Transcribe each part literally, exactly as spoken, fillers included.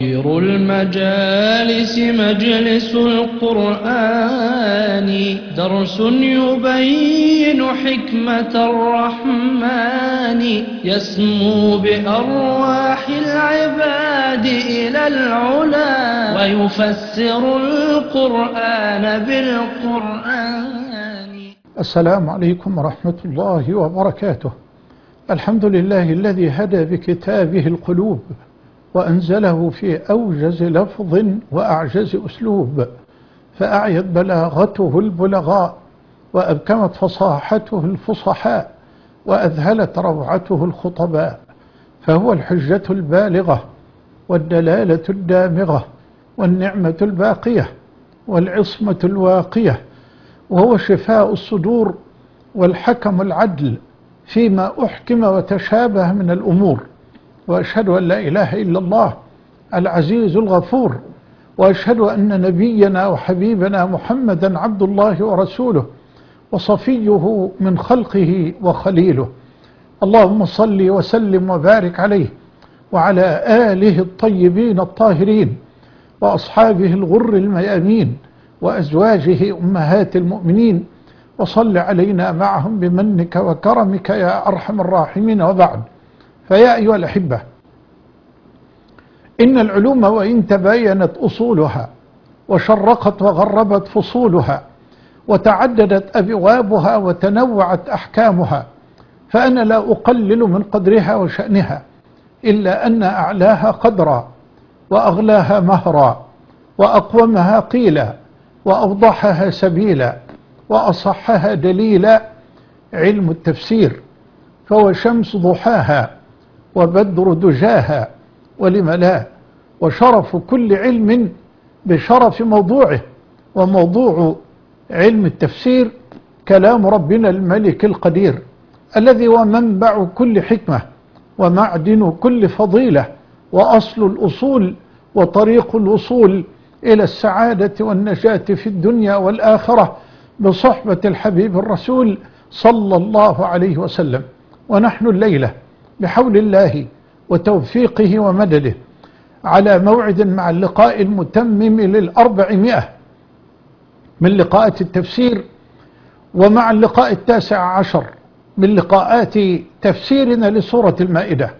خير المجالس مجلس القرآن، درس يبين حكمة الرحمن، يسمو بأرواح العباد إلى العلا، ويفسر القرآن بالقرآن. السلام عليكم ورحمة الله وبركاته. الحمد لله الذي هدى بكتابه القلوب وأنزله في أوجز لفظ وأعجز أسلوب، فأعيت بلاغته البلغاء وأبكمت فصاحته الفصحاء وأذهلت روعته الخطباء، فهو الحجة البالغة والدلالة الدامغة والنعمة الباقية والعصمة الواقية، وهو شفاء الصدور والحكم العدل فيما أحكم وتشابه من الأمور. وأشهد أن لا إله إلا الله العزيز الغفور، وأشهد أن نبينا وحبيبنا محمدا عبد الله ورسوله وصفيه من خلقه وخليله. اللهم صل وسلم وبارك عليه وعلى آله الطيبين الطاهرين وأصحابه الغر الميامين وأزواجه أمهات المؤمنين، وصل علينا معهم بمنك وكرمك يا أرحم الراحمين. وبعد، فيا أيها الأحبة، إن العلوم وإن تباينت أصولها وشرقت وغربت فصولها وتعددت أبوابها وتنوعت أحكامها، فأنا لا أقلل من قدرها وشأنها، إلا أن أعلاها قدرا وأغلاها مهرا وأقومها قيلا وأوضحها سبيلا وأصحها دليلا علم التفسير، فهو شمس ضحاها وبدر دجاها، ولم لا، وشرف كل علم بشرف موضوعه. وموضوع علم التفسير كلام ربنا الملك القدير، الذي هو منبع كل حكمة ومعدن كل فضيلة وأصل الأصول وطريق الوصول إلى السعادة والنجاة في الدنيا والآخرة بصحبة الحبيب الرسول صلى الله عليه وسلم. ونحن الليلة بحول الله وتوفيقه ومدده على موعد مع اللقاء المتمم للأربعمائة من لقاءات التفسير، ومع اللقاء التاسع عشر من لقاءات تفسيرنا لسورة المائدة.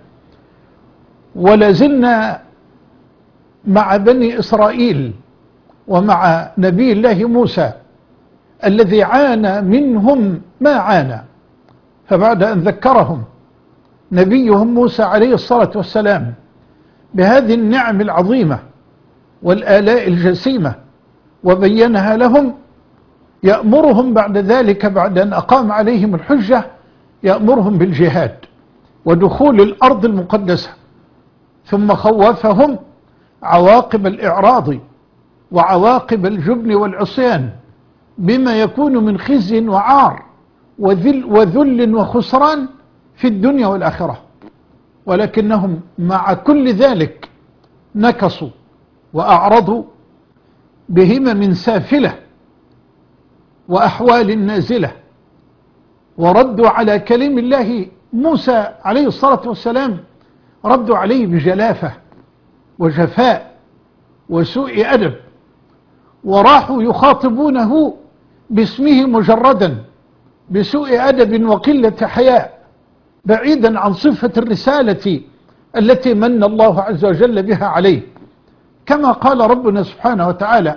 ولازلنا مع بني إسرائيل ومع نبي الله موسى الذي عانى منهم ما عانى، فبعد أن ذكرهم نبيهم موسى عليه الصلاة والسلام بهذه النعم العظيمة والآلاء الجسيمة وبينها لهم، يأمرهم بعد ذلك، بعد أن أقام عليهم الحجة، يأمرهم بالجهاد ودخول الأرض المقدسة، ثم خوفهم عواقب الإعراض وعواقب الجبن والعصيان بما يكون من خزي وعار وذل, وذل وخسران في الدنيا والآخرة. ولكنهم مع كل ذلك نكصوا وأعرضوا بهمم سافلة وأحوال نازلة، وردوا على كلام الله موسى عليه الصلاة والسلام، ردوا عليه بجلافة وجفاء وسوء أدب، وراحوا يخاطبونه باسمه مجردا بسوء أدب وقلة حياء، بعيدا عن صفة الرسالة التي من الله عز وجل بها عليه، كما قال ربنا سبحانه وتعالى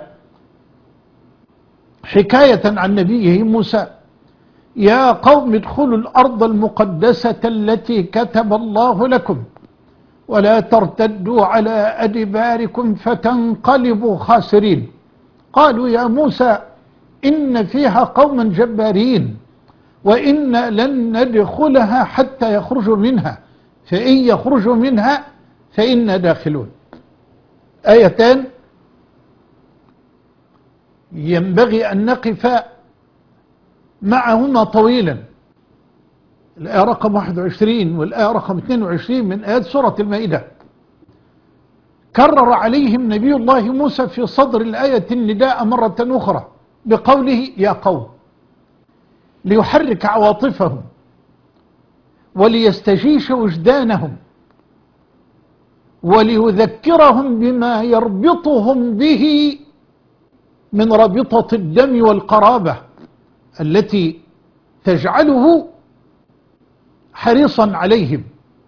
حكاية عن نبيه موسى: يا قوم ادخلوا الأرض المقدسة التي كتب الله لكم ولا ترتدوا على أدباركم فتنقلبوا خاسرين. قالوا يا موسى إن فيها قوما جبارين وإنا لن ندخلها حتى يخرجوا منها فإن يخرجوا منها فإنا داخلون. آيتان ينبغي أن نقف معهما طويلا، الآية رقم واحد وعشرين والآية رقم اثنين وعشرين من آيات سورة المائدة. كرر عليهم نبي الله موسى في صدر الآية النداء مرة أخرى بقوله يا قوم، ليحرك عواطفهم وليستجيش وجدانهم وليذكرهم بما يربطهم به من رابطة الدم والقرابة التي تجعله حريصا عليهم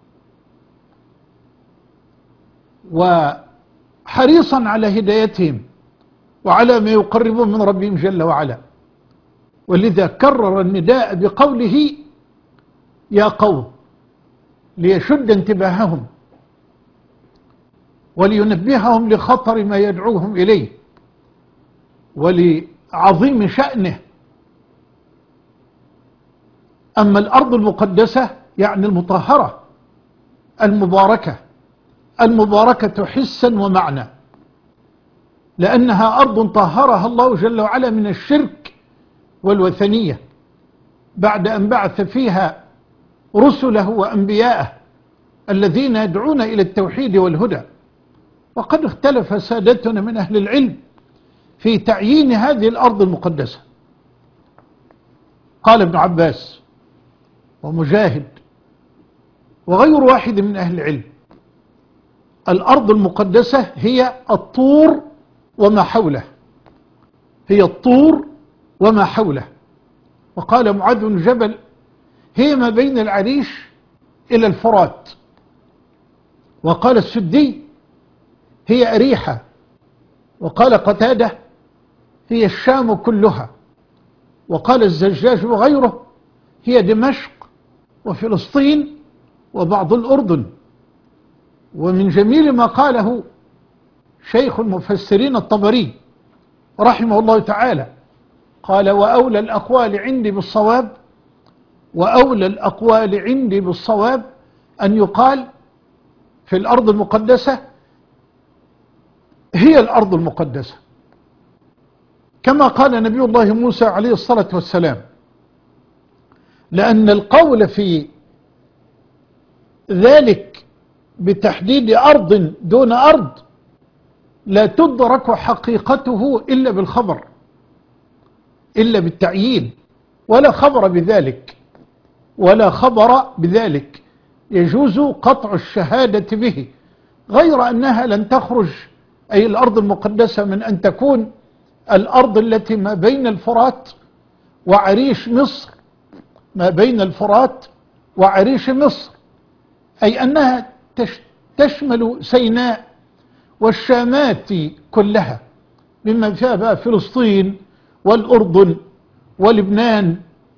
وحريصا على هدايتهم وعلى ما يقربون من ربهم جل وعلا. ولذا كرر النداء بقوله يا قوم ليشد انتباههم ولينبههم لخطر ما يدعوهم إليه ولعظيم شأنه. أما الأرض المقدسة يعني المطهرة المباركة، المباركة حسا ومعنى، لأنها أرض طهرها الله جل وعلا من الشرك والوثنية بعد أن بعث فيها رسله وأنبياءه الذين يدعون إلى التوحيد والهدى. وقد اختلف سادتنا من أهل العلم في تعيين هذه الأرض المقدسة. قال ابن عباس ومجاهد وغير واحد من أهل العلم الأرض المقدسة هي الطور وما حوله، هي الطور وما حوله. وقال معاذ بن جبل هي ما بين العريش إلى الفرات. وقال السدي هي أريحة. وقال قتادة هي الشام كلها. وقال الزجاج وغيره هي دمشق وفلسطين وبعض الأردن. ومن جميل ما قاله شيخ المفسرين الطبري رحمه الله تعالى قال وأولى الأقوال عندي بالصواب وأولى الأقوال عندي بالصواب أن يقال في الأرض المقدسة هي الأرض المقدسة، كما قال نبي الله موسى عليه الصلاة والسلام، لأن القول في ذلك بتحديد أرض دون أرض لا تدرك حقيقته إلا بالخبر، إلا بالتعيين، ولا خبر بذلك ولا خبر بذلك يجوز قطع الشهادة به، غير أنها لن تخرج أي الأرض المقدسة من أن تكون الأرض التي ما بين الفرات وعريش مصر، ما بين الفرات وعريش مصر، أي أنها تشمل سيناء والشامات كلها مما فيها بقى فلسطين والأردن ولبنان.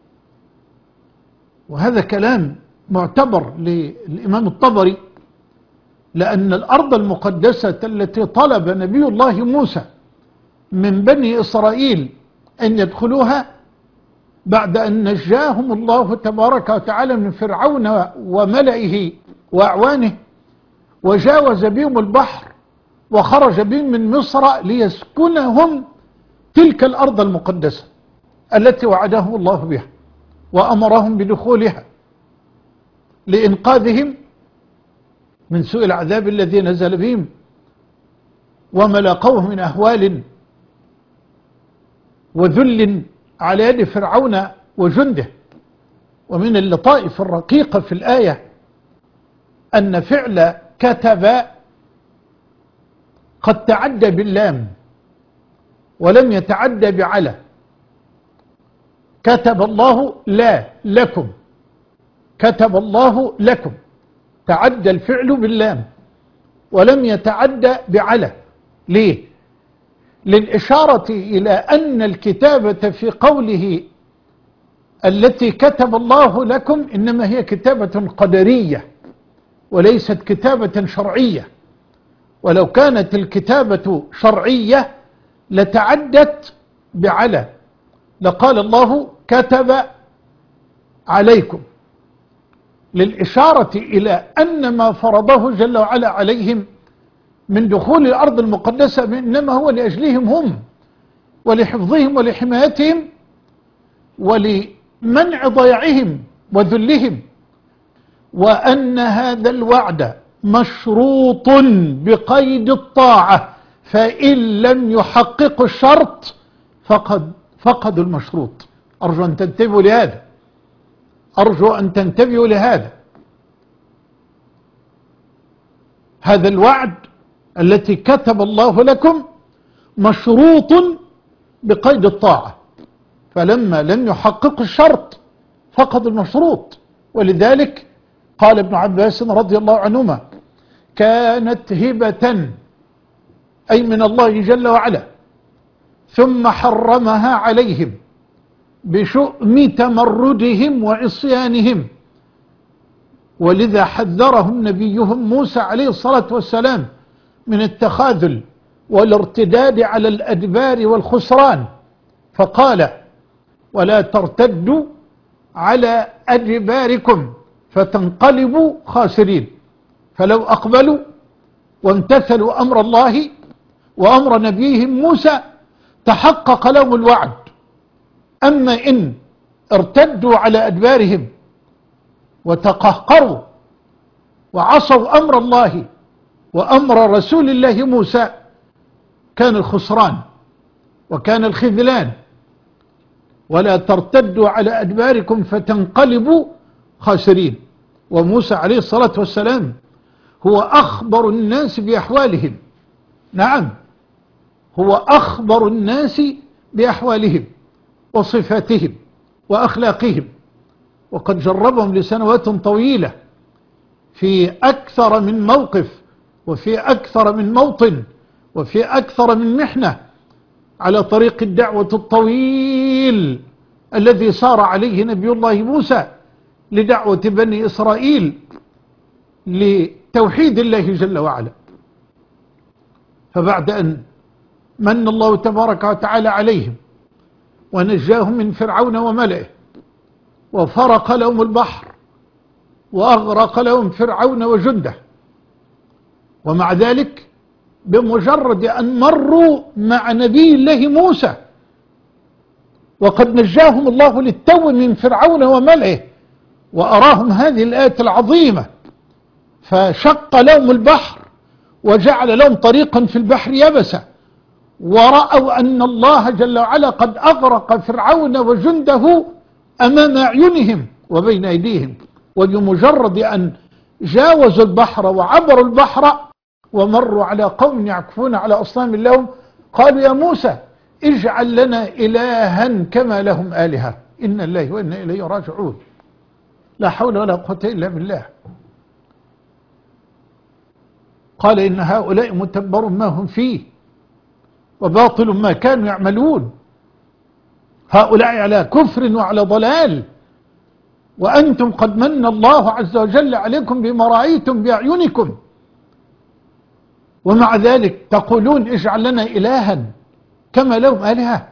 وهذا كلام معتبر للإمام الطبري، لأن الأرض المقدسة التي طلب نبي الله موسى من بني إسرائيل أن يدخلوها بعد أن نجاهم الله تبارك وتعالى من فرعون وملئه وأعوانه وجاوز بهم البحر وخرج بهم من مصر ليسكنهم تلك الأرض المقدسة التي وعدهم الله بها وأمرهم بدخولها لإنقاذهم من سوء العذاب الذي نزل بهم وما لاقوه من أهوال وذل على يد فرعون وجنده. ومن اللطائف الرقيقة في الآية أن فعل كتب قد تعدى باللام ولم يتعدى بعلى. كتب الله لا لكم، كتب الله لكم، تعدى الفعل باللام ولم يتعدى بعلى. ليه؟ للإشارة إلى أن الكتابة في قوله التي كتب الله لكم إنما هي كتابة قدرية وليست كتابة شرعية، ولو كانت الكتابة شرعية لتعدت بعلى، لقال الله كتب عليكم، للإشارة إلى أن ما فرضه جل وعلا عليهم من دخول الأرض المقدسة إنما هو لأجلهم هم ولحفظهم ولحمايتهم ولمنع ضياعهم وذلهم، وأن هذا الوعد مشروط بقيد الطاعة، فإن لم يحققوا الشرط فقد فقدوا المشروط. أرجو أن تنتبهوا لهذا، أرجو أن تنتبهوا لهذا. هذا الوعد التي كتب الله لكم مشروط بقيد الطاعة، فلما لم يحقق الشرط فقد المشروط. ولذلك قال ابن عباس رضي الله عنهما: كانت هبة أي من الله جل وعلا، ثم حرمها عليهم بشؤم تمردهم وعصيانهم، ولذا حذرهم نبيهم موسى عليه الصلاة والسلام من التخاذل والارتداد على الأدبار والخسران، فقال: ولا ترتدوا على أدباركم فتنقلبوا خاسرين. فلو أقبلوا وامتثلوا أمر الله وأمر نبيهم موسى تحقق لهم الوعد. أما إن ارتدوا على أدبارهم وتقهقروا وعصوا أمر الله وأمر رسول الله موسى كان الخسران وكان الخذلان. ولا ترتدوا على أدباركم فتنقلبوا خاسرين. وموسى عليه الصلاة والسلام هو أخبر الناس بأحوالهم، نعم هو أخبر الناس بأحوالهم وصفاتهم وأخلاقهم، وقد جربهم لسنوات طويلة في أكثر من موقف وفي أكثر من موطن وفي أكثر من محنة على طريق الدعوة الطويل الذي سار عليه نبي الله موسى لدعوة بني إسرائيل لتوحيد الله جل وعلا. فبعد أن من الله تبارك وتعالى عليهم ونجاهم من فرعون وملئه وفرق لهم البحر وأغرق لهم فرعون وجنده، ومع ذلك بمجرد أن مروا مع نبي الله موسى وقد نجاهم الله للتو من فرعون وملئه وأراهم هذه الآية العظيمة، فشق لهم البحر وجعل لهم طريقا في البحر يبسا، ورأوا أن الله جل وعلا قد أغرق فرعون وجنده أمام أعينهم وبين أيديهم. وبمجرد أن جاوزوا البحر وعبروا البحر ومروا على قوم يعكفون على أصنام لهم قالوا: يا موسى اجعل لنا إلها كما لهم آلهة إنا الله وإنا إليه راجعون. لا حول ولا قوة إلا بالله. قال: إن هؤلاء متبر ما هم فيه وباطل ما كانوا يعملون، هؤلاء على كفر وعلى ضلال، وأنتم قد من الله عز وجل عليكم بما رأيتم بأعينكم، ومع ذلك تقولون اجعل لنا إلها كما لهم آلهة.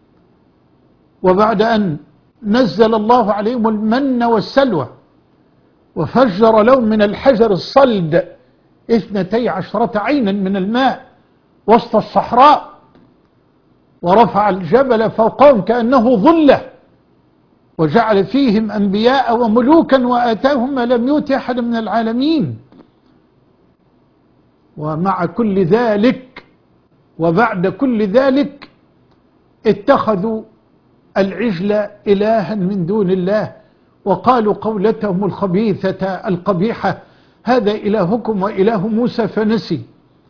وبعد أن نزل الله عليهم المن والسلوى وفجر لهم من الحجر الصلد اثنتي عشرة عينا من الماء وسط الصحراء، ورفع الجبل فوقهم كأنه ظلة، وجعل فيهم أنبياء وملوكا وآتاهم ما لم يؤت أحد من العالمين. ومع كل ذلك وبعد كل ذلك اتخذوا العجل إلها من دون الله، وقالوا قولتهم الخبيثة القبيحة: هذا إلهكم وإله موسى فنسي.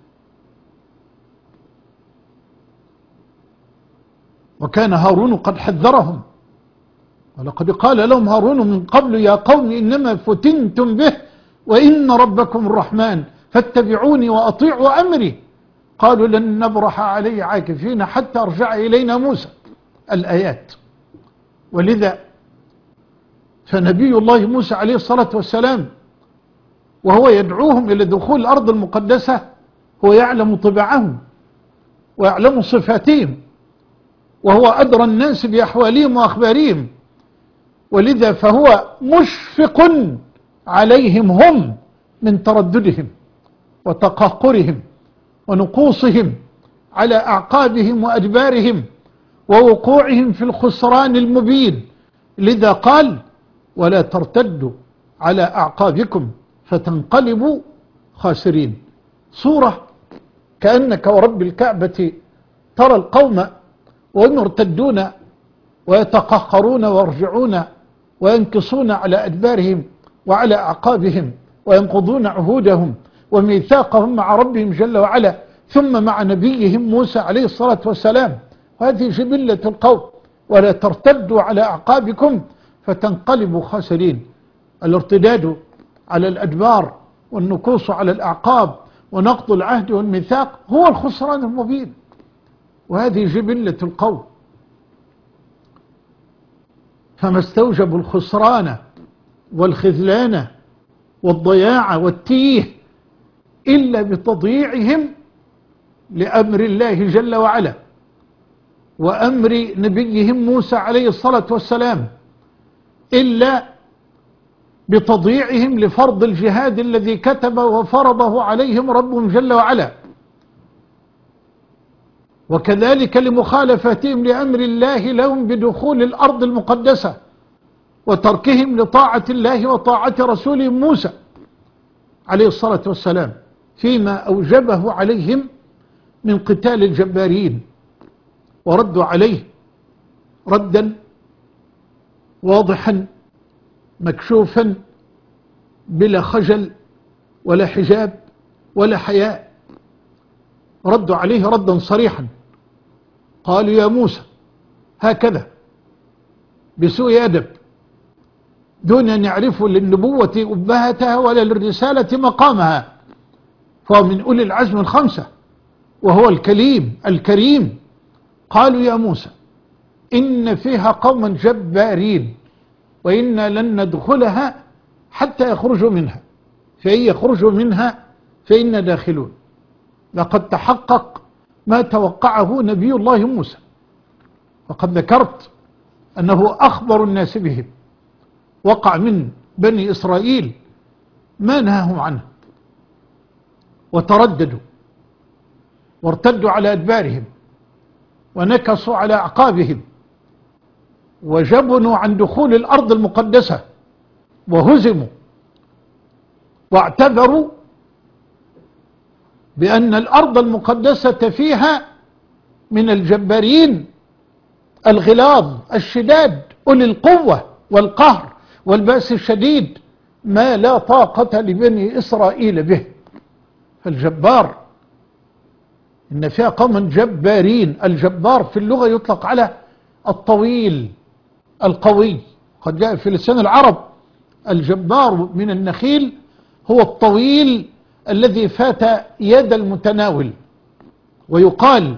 وكان هارون قد حذرهم، ولقد قال لهم هارون من قبل: يا قوم إنما فتنتم به وإن ربكم الرحمن فاتبعوني وأطيعوا أمري. قالوا: لن نبرح عليه عاكفين حتى أرجع إلينا موسى. الآيات. ولذا فنبي الله موسى عليه الصلاة والسلام وهو يدعوهم إلى دخول الأرض المقدسة هو يعلم طباعهم ويعلم صفاتهم، وهو أدرى الناس بأحوالهم وأخبارهم، ولذا فهو مشفق عليهم هم من ترددهم وتقهقرهم ونقوصهم على أعقابهم وأدبارهم ووقوعهم في الخسران المبين. لذا قال: ولا ترتدوا على أعقابكم فتنقلبوا خاسرين. صورة كأنك ورب الكعبة ترى القوم وهم يرتدون ويتقهقرون ويرجعون وينكصون على أدبارهم وعلى أعقابهم وينقضون عهودهم وميثاقهم مع ربهم جل وعلا ثم مع نبيهم موسى عليه الصلاة والسلام. وهذه جبلة القوم، ولا ترتدوا على أعقابكم فتنقلبوا خاسرين. الارتداد على الأدبار والنكوص على الأعقاب ونقض العهد والميثاق هو الخسران المبين، وهذه جبلة القوم. فما استوجبوا الخسران والخذلان والضياع والتيه إلا بتضييعهم لأمر الله جل وعلا وأمر نبيهم موسى عليه الصلاة والسلام، إلا بتضييعهم لفرض الجهاد الذي كتب وفرضه عليهم ربهم جل وعلا، وكذلك لمخالفتهم لأمر الله لهم بدخول الأرض المقدسة وتركهم لطاعة الله وطاعة رسوله موسى عليه الصلاة والسلام فيما أوجبه عليهم من قتال الجبارين، وردوا عليه ردا واضحا مكشوفا بلا خجل ولا حجاب ولا حياء. ردوا عليه ردا صريحا، قالوا يا موسى هكذا بسوء أدب دون أن يعرفوا للنبوة أبهتها ولا للرسالة مقامها، فهو من أولي العزم الخمسة وهو الكليم الكريم. قالوا يا موسى إن فيها قوما جبارين وإنا لن ندخلها حتى يخرجوا منها، فإن يخرجوا منها فإنا داخلون. لقد تحقق ما توقعه نبي الله موسى، وقد ذكرت أنه أخبر الناس بهم، وقع من بني إسرائيل ما نهاهم عنه وترددوا وارتدوا على أدبارهم ونكصوا على أعقابهم وجبنوا عن دخول الأرض المقدسة وهزموا واعتذروا بأن الأرض المقدسة فيها من الجبارين الغلاظ الشداد أولي القوة والقهر والبأس الشديد ما لا طاقة لبني إسرائيل به. فالجبار إن فيها قوما جبارين. الجبار في اللغة يطلق على الطويل القوي، قد جاء في لسان العرب الجبار من النخيل هو الطويل الذي فات يد المتناول. ويقال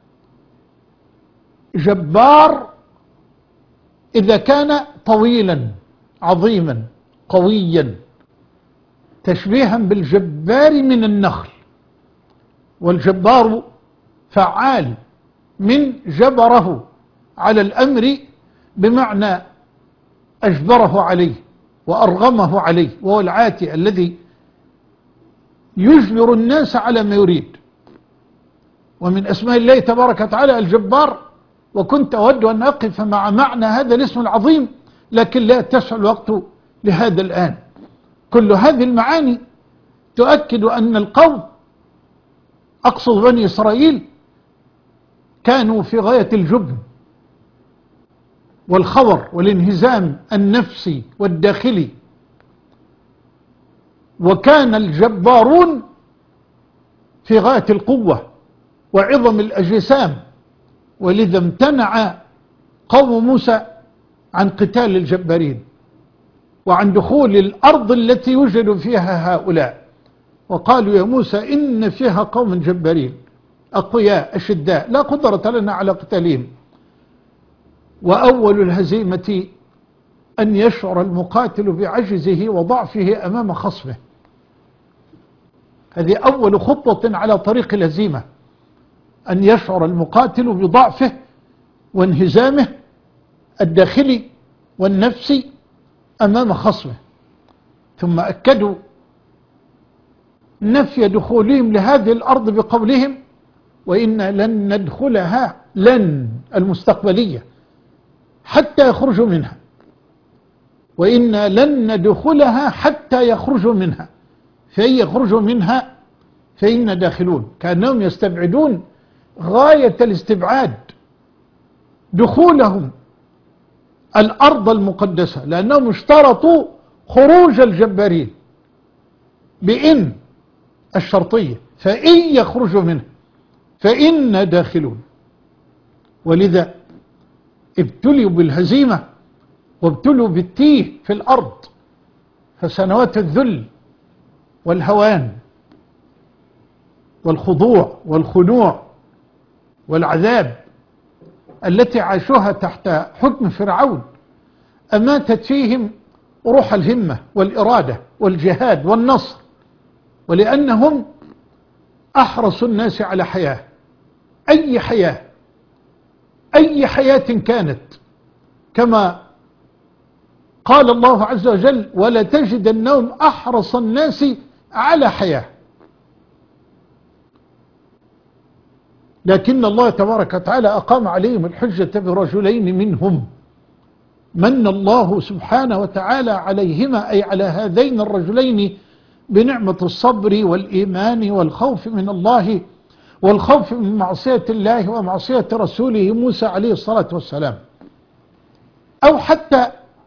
جبار إذا كان طويلا عظيما قويا، تشبيها بالجبار من النخل. والجبار فعال من جبره على الأمر بمعنى أجبره عليه وأرغمه عليه، وهو العاتي الذي يجبر الناس على ما يريد. ومن أسماء الله تبارك وتعالى الجبار. وكنت أود أن أقف مع معنى هذا الاسم العظيم، لكن لا تسع الوقت لهذا الآن. كل هذه المعاني تؤكد أن القوم، أقصد بني إسرائيل، كانوا في غاية الجبن والخور والانهزام النفسي والداخلي، وكان الجبارون في غاية القوة وعظم الأجسام، ولذا امتنع قوم موسى عن قتال الجبارين وعن دخول الأرض التي يوجد فيها هؤلاء. وقالوا يا موسى إن فيها قوم جبارين أقوياء أشداء لا قدرة لنا على قتالهم. وأول الهزيمة أن يشعر المقاتل بعجزه وضعفه أمام خصمه. هذه أول خطوة على طريق الهزيمة، أن يشعر المقاتل بضعفه وانهزامه الداخلي والنفسي أمام خصمه. ثم أكدوا نفي دخولهم لهذه الأرض بقولهم وإنا لن ندخلها، لن المستقبلية، حتى يخرجوا منها، وإنا لن ندخلها حتى يخرجوا منها، فإن يخرجوا منها فإنا داخلون. كأنهم يستبعدون غاية الاستبعاد دخولهم الأرض المقدسة، لأنهم اشترطوا خروج الجبارين بإن الشرطية، فإن يخرجوا منه فإنا داخلون. ولذا ابتلوا بالهزيمة وابتلوا بالتيه في الأرض، فسنوات الذل والهوان والخضوع والخنوع والعذاب التي عاشوها تحت حكم فرعون أماتت فيهم روح الهمة والإرادة والجهاد والنصر، ولأنهم أحرصوا الناس على حياة، أي حياة أي حياة كانت، كما قال الله عز وجل: ولتجدنهم أحرص الناس على حياة. لكن الله تبارك وتعالى أقام عليهم الحجة برجلين منهم من الله سبحانه وتعالى عليهما، أي على هذين الرجلين، بنعمة الصبر والإيمان والخوف من الله والخوف من معصية الله ومعصية رسوله موسى عليه الصلاة والسلام. أو حتى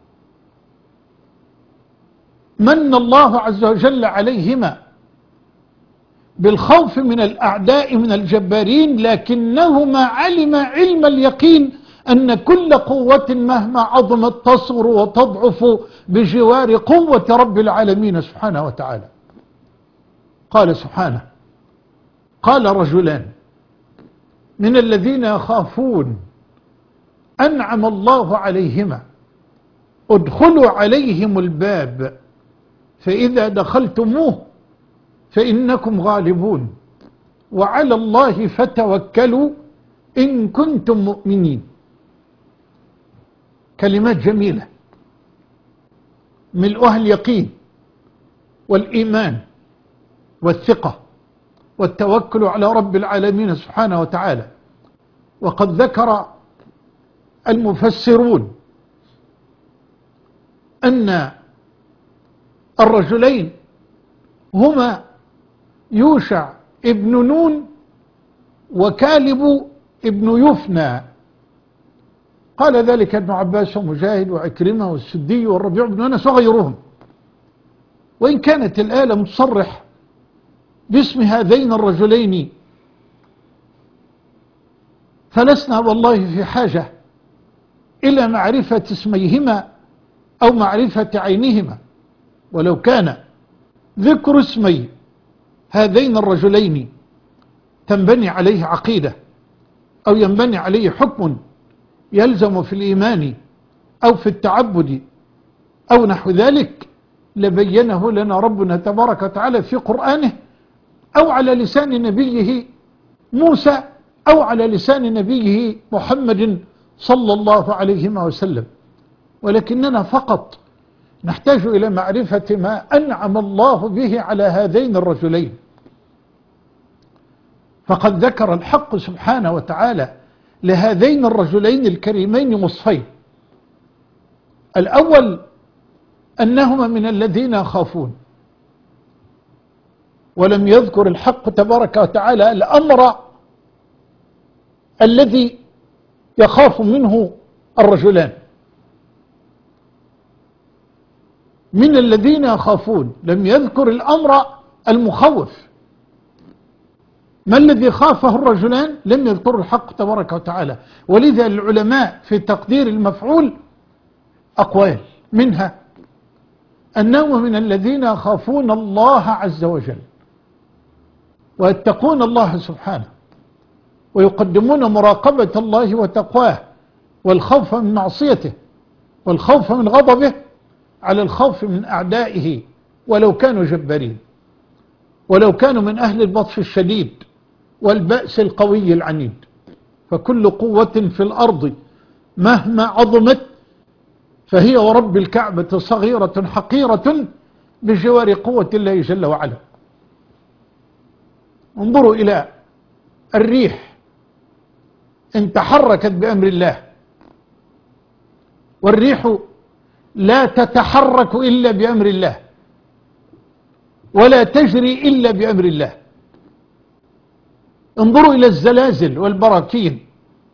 من الله عز وجل عليهما بالخوف من الأعداء من الجبارين، لكنهما علم علم اليقين أن كل قوة مهما عظمت تصغر وتضعف بجوار قوة رب العالمين سبحانه وتعالى. قال سبحانه: قال رجلان من الذين يخافون أنعم الله عليهما ادخلوا عليهم الباب فإذا دخلتموه فإنكم غالبون وعلى الله فتوكلوا إن كنتم مؤمنين. كلمات جميلة ملؤها اليقين والإيمان والثقة والتوكل على رب العالمين سبحانه وتعالى. وقد ذكر المفسرون أن الرجلين هما يوشع ابن نون وكالب ابن يفنى. قال ذلك ابن عباس ومجاهد وعكرمة والسدي والربيع بن أنس وغيرهم، وإن كانت الآية لم تصرح باسم هذين الرجلين فلسنا والله في حاجة إلى معرفة اسميهما أو معرفة عينهما، ولو كان ذكر اسمي هذين الرجلين تنبني عليه عقيدة أو ينبني عليه حكم يلزم في الإيمان أو في التعبد أو نحو ذلك لبينه لنا ربنا تبارك وتعالى في قرآنه أو على لسان نبيه موسى أو على لسان نبيه محمد صلى الله عليه وسلم. ولكننا فقط نحتاج إلى معرفة ما أنعم الله به على هذين الرجلين. فقد ذكر الحق سبحانه وتعالى لهذين الرجلين الكريمين وصفين: الأول أنهما من الذين يخافون، ولم يذكر الحق تبارك وتعالى الأمر الذي يخاف منه الرجلان. من الذين يخافون لم يذكر الأمر المخوف. ما الذي خافه الرجلان لم يذكر الحق تبارك وتعالى. ولذا العلماء في تقدير المفعول أقوال، منها أنهم من الذين يخافون الله عز وجل ويتقون الله سبحانه ويقدمون مراقبة الله وتقواه والخوف من معصيته والخوف من غضبه على الخوف من أعدائه ولو كانوا جبارين، ولو كانوا من أهل البطش الشديد والبأس القوي العنيد. فكل قوة في الأرض مهما عظمت فهي ورب الكعبة صغيرة حقيرة بجوار قوة الله جل وعلا. انظروا إلى الريح إن تحركت بأمر الله، والريح لا تتحرك إلا بأمر الله ولا تجري إلا بأمر الله. انظروا إلى الزلازل والبراكين،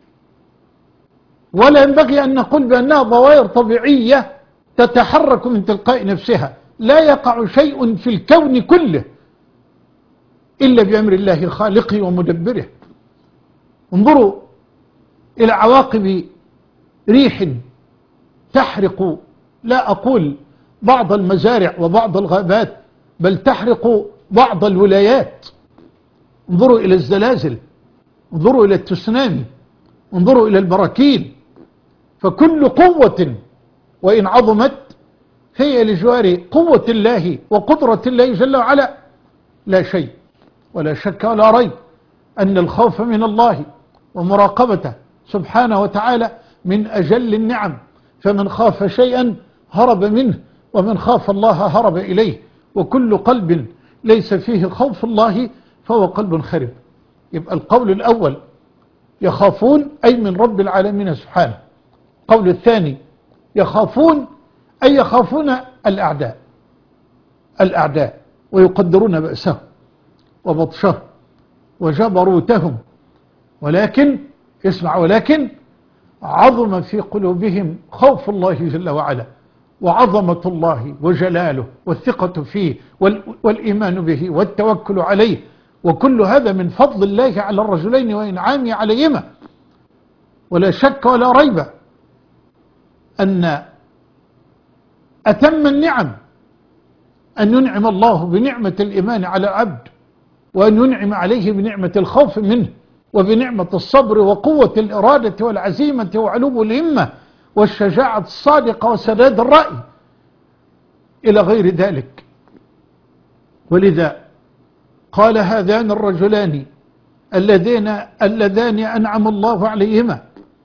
ولا ينبغي أن نقول بأنها ظواهر طبيعية تتحرك من تلقاء نفسها. لا يقع شيء في الكون كله إلا بأمر الله خالقه ومدبره. انظروا إلى عواقب ريح تحرق، لا أقول بعض المزارع وبعض الغابات، بل تحرق بعض الولايات. انظروا إلى الزلازل، انظروا إلى التسونامي، انظروا إلى البراكين. فكل قوة وإن عظمت هي لجوار قوة الله وقدرة الله جل وعلا لا شيء. ولا شك ولا ريب أن الخوف من الله ومراقبته سبحانه وتعالى من أجل النعم. فمن خاف شيئا هرب منه، ومن خاف الله هرب إليه. وكل قلب ليس فيه خوف الله فهو قلب خرب. يبقى القول الأول يخافون أي من رب العالمين سبحانه. القول الثاني يخافون أي يخافون الأعداء الأعداء ويقدرون بأسهم وبطشهم وجبروتهم. ولكن اسمع، ولكن عظم في قلوبهم خوف الله جل وعلا وعظمة الله وجلاله والثقة فيه والإيمان به والتوكل عليه. وكل هذا من فضل الله على الرجلين وإنعامه عليهما. ولا شك ولا ريب أن أتم النعم أن ينعم الله بنعمة الإيمان على العبد، وأن ينعم عليه بنعمة الخوف منه، وبنعمة الصبر وقوة الإرادة والعزيمة وعلو الهمة والشجاعة الصادقة وسداد الرأي إلى غير ذلك. ولذا قال هذان الرجلان اللذين اللذان أنعم الله عليهما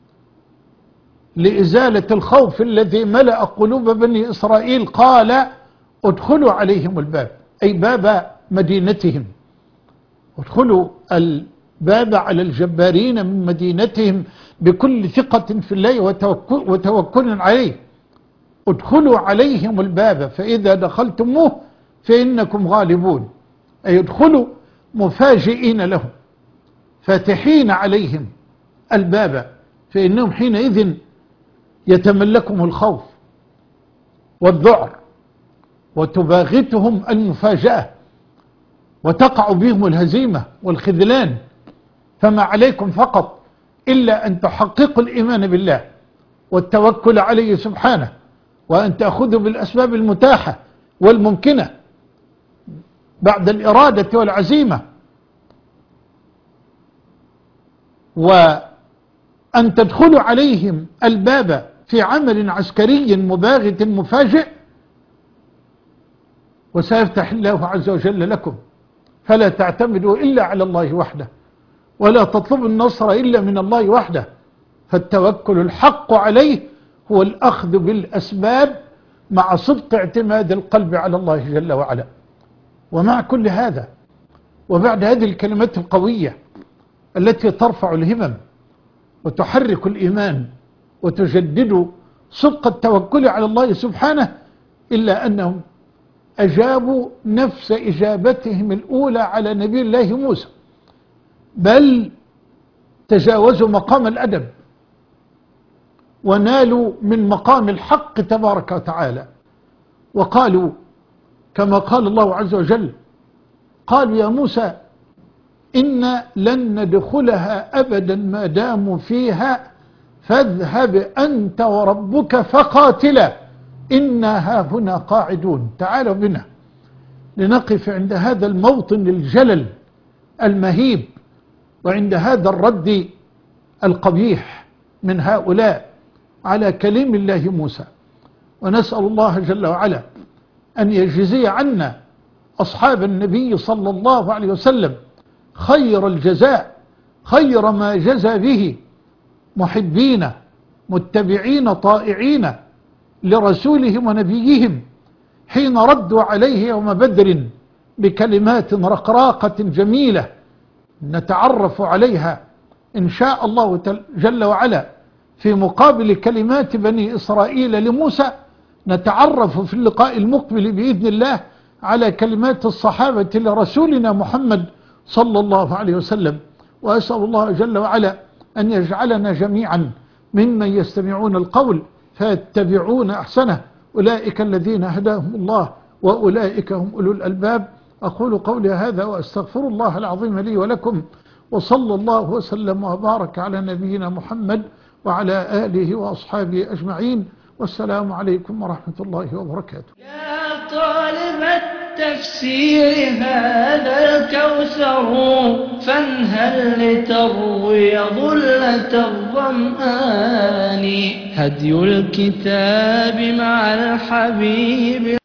لإزالة الخوف الذي ملأ قلوب بني إسرائيل، قال ادخلوا عليهم الباب، أي باب مدينتهم. ادخلوا الباب على الجبارين من مدينتهم بكل ثقة في الله وتوكل, وتوكل عليه. ادخلوا عليهم الباب فإذا دخلتموه فإنكم غالبون، أي ادخلوا مفاجئين لهم فاتحين عليهم الباب، فإنهم حينئذ يتملكهم الخوف والذعر وتباغتهم المفاجأة وتقع بهم الهزيمة والخذلان. فما عليكم فقط إلا أن تحققوا الإيمان بالله والتوكل عليه سبحانه، وأن تأخذوا بالأسباب المتاحة والممكنة بعد الإرادة والعزيمة، وأن تدخلوا عليهم الباب في عمل عسكري مباغت مفاجئ، وسيفتح الله عز وجل لكم. فلا تعتمدوا إلا على الله وحده، ولا تطلبوا النصر إلا من الله وحده. فالتوكل الحق عليه هو الأخذ بالأسباب مع صدق اعتماد القلب على الله جل وعلا. ومع كل هذا وبعد هذه الكلمات القوية التي ترفع الهمم وتحرك الإيمان وتجدد صدق التوكل على الله سبحانه، إلا أنهم أجابوا نفس إجابتهم الأولى على نبي الله موسى، بل تجاوزوا مقام الأدب ونالوا من مقام الحق تبارك وتعالى. وقالوا كما قال الله عز وجل، قالوا يا موسى إن لن ندخلها أبدا ما داموا فيها فاذهب أنت وربك فقاتلا إنا هاهنا قاعدون. تعالوا بنا لنقف عند هذا الموطن الجلل المهيب، وعند هذا الرد القبيح من هؤلاء على كلام الله موسى. ونسأل الله جل وعلا أن يجزي عنا أصحاب النبي صلى الله عليه وسلم خير الجزاء، خير ما جزى به محبين متبعين طائعين لرسولهم ونبيهم، حين ردوا عليه يوم بدر بكلمات رقراقة جميلة نتعرف عليها إن شاء الله جل وعلا في مقابل كلمات بني إسرائيل لموسى. نتعرف في اللقاء المقبل بإذن الله على كلمات الصحابة لرسولنا محمد صلى الله عليه وسلم. وأسأل الله جل وعلا أن يجعلنا جميعا ممن يستمعون القول فيتبعون أحسنه. أولئك الذين هداهم الله وأولئك هم أولو الألباب. أقول قولي هذا وأستغفر الله العظيم لي ولكم، وصلى الله وسلم وبارك على نبينا محمد وعلى آله وأصحابه أجمعين، والسلام عليكم ورحمة الله وبركاته. يا طالب التفسير هذا الكوثر فانهل لتروي ظلة الظمآن، هدي الكتاب مع الحبيب